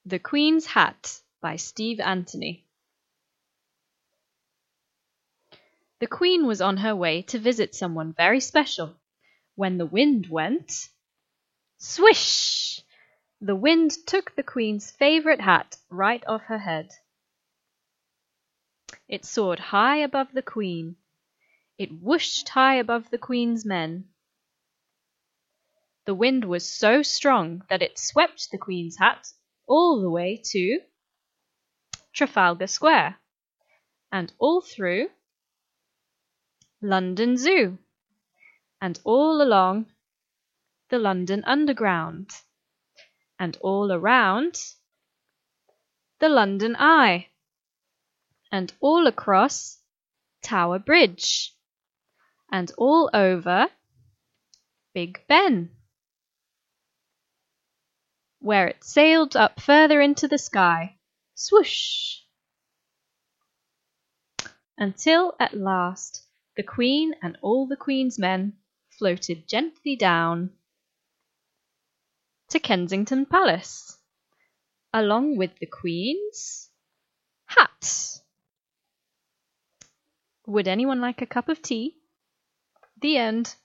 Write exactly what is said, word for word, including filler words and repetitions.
The Queen's Hat by Steve Antony. The Queen was on her way to visit someone very special when the wind went swish! The wind took the Queen's favorite hat right off her head. It soared high above the Queen. It whooshed high above the Queen's men. The wind was so strong that it swept the Queen's hat all the way to Trafalgar Square and all through London Zoo and all along the London Underground and all around the London Eye and all across Tower Bridge and all over Big Ben, where it sailed up further into the sky, swoosh, until at last the Queen and all the Queen's men floated gently down to Kensington Palace, along with the Queen's hat. Would anyone like a cup of tea? The end.